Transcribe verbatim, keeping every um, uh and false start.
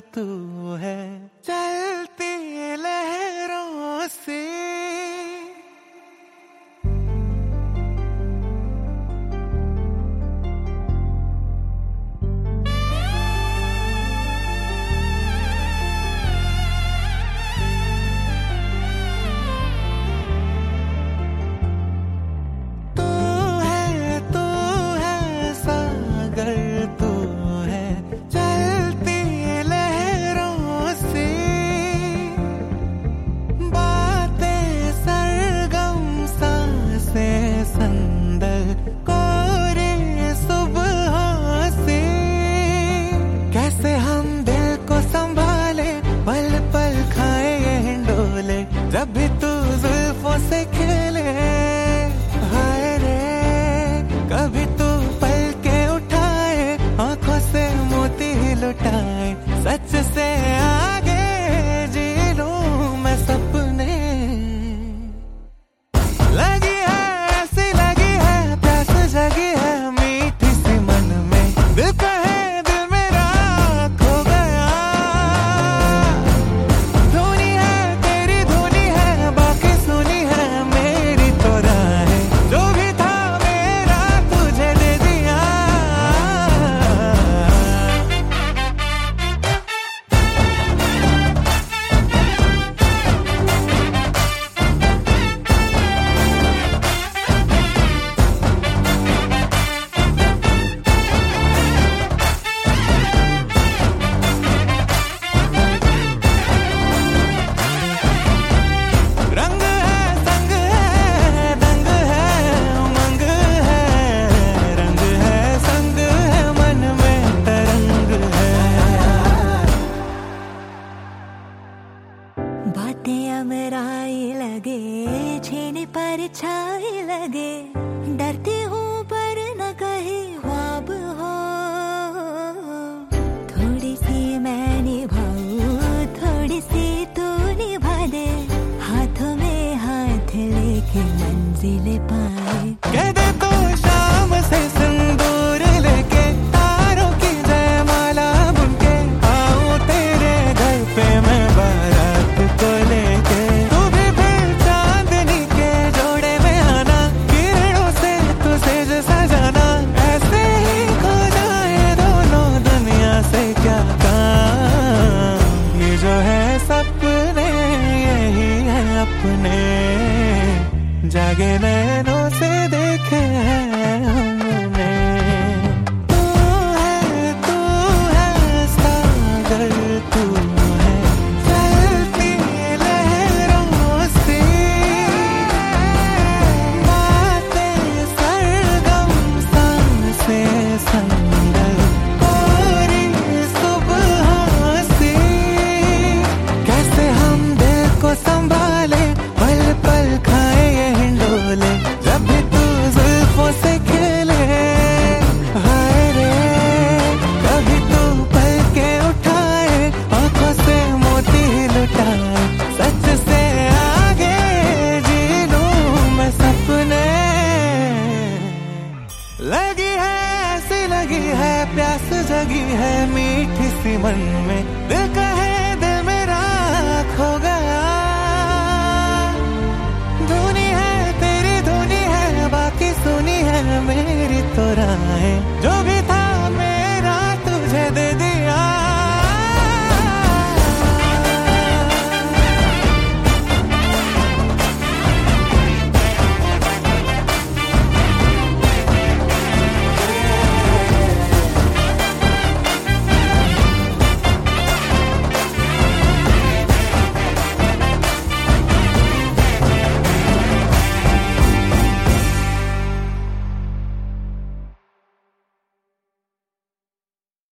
तू है चलती लहरों से। जब भी तू जुल्फों से खेले हाय रे, कभी तू पल के उठाए आंखों से मोती लुटाए। सच से आगे जी लूं मैं सपने, लगी है ऐसी लगी है प्यास जगी है मीठी सी मन में। दिल कहे दिल मेरा खो गया, धुनी है तेरी धुनी है बाकी सुनी है मेरी तो राहें। जो भी था मेरा तुझे दे दिया। रंग है संग है दंग है उमंग है, रंग है संग है मन में तरंग है। बातें अमराई लगे छीनी पर छाई लगे, डरती हूँ पर न कहीं ख्वाब हो। थोड़ी सी मैं निभाऊं थोड़ी सी तू निभा दे, हाथों में हाथ लेके मंजिल पाए। कह दे तो शाम से सिंदूर लेके तारों की जयमाला बुनके आऊं तेरे घर पे मैं बारात को लेके। तू भी फिर चांदनी के जोड़े में आना, किरणों से तुझे जो सजाना। ऐसे ही खो जाए दोनों दुनिया से क्या काम, ये जो है सपने यही है अपने। जागे नैनों से देखे हैं हमने। तू है तू है सागर तू है चलती लहरों से। बातें सरगम सांसें संदल पूरी सुबह से। कैसे हम दिल को संभाले पल पल खाए ये हिंडोले। जब भी तू जुल्फों से खेले हाय रे, कभी तू पल के उठाए आंखों से मोती लुटाए। सच से आगे जी लूं मैं सपने, लगी है ऐसी लगी है प्यास जगी है मीठी सी मन में। दिल कहे दिल मेरा खो गया, धुनी है तेरी धुनी है बाकी सुनी है मेरी तो राहें। जो